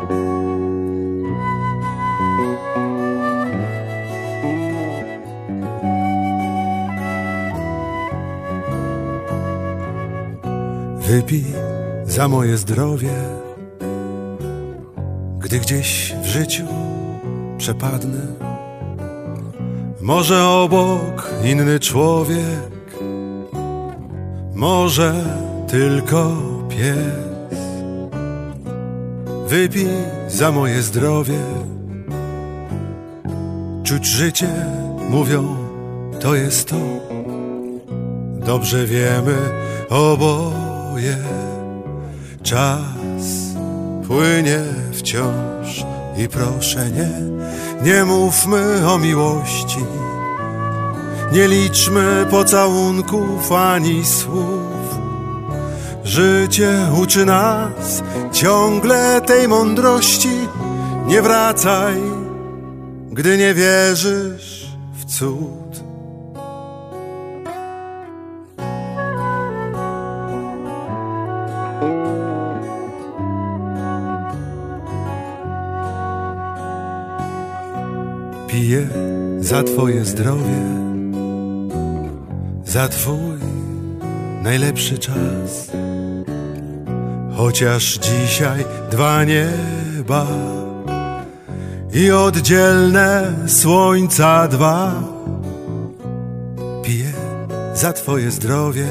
Wypij za moje zdrowie, gdy gdzieś w życiu przepadnę. Może obok inny człowiek, może tylko pies. Wypij za moje zdrowie. Czuć życie, mówią, to jest to. Dobrze wiemy oboje, czas płynie wciąż i proszę nie mówmy o miłości, nie liczmy pocałunków ani słów. Życie uczy nas ciągle tej mądrości. Nie wracaj, gdy nie wierzysz w cud. Piję za twoje zdrowie, za twój najlepszy czas. Chociaż dzisiaj dwa nieba i oddzielne słońca dwa. Piję za twoje zdrowie.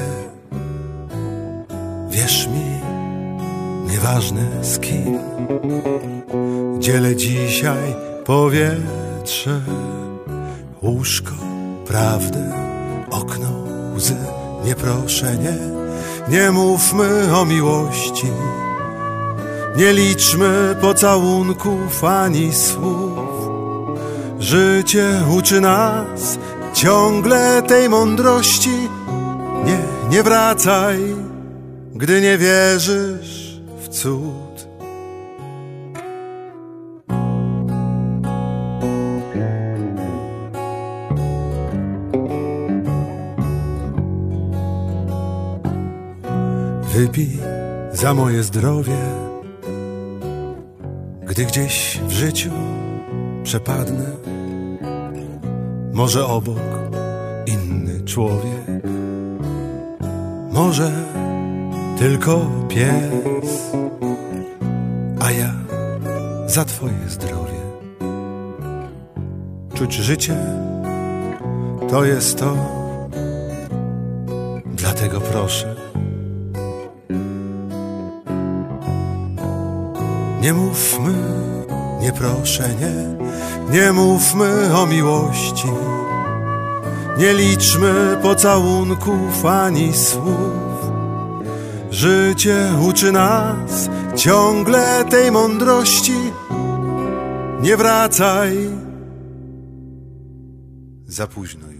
Wierz mi, nieważne z kim, dzielę dzisiaj powietrze, łóżko, prawdę, okno, łzy. Nie proszę, nie mówmy o miłości, nie liczmy pocałunków ani słów. Życie uczy nas ciągle tej mądrości. Nie wracaj, gdy nie wierzysz w cud. Wypij za moje zdrowie, gdy gdzieś w życiu przepadnę. Może obok inny człowiek, może tylko pies, a ja za twoje zdrowie. Czuć życie, to jest to, dlatego proszę, nie mówmy, nie proszę, nie mówmy o miłości, nie liczmy pocałunków ani słów. Życie uczy nas ciągle tej mądrości. Nie wracaj, za późno już.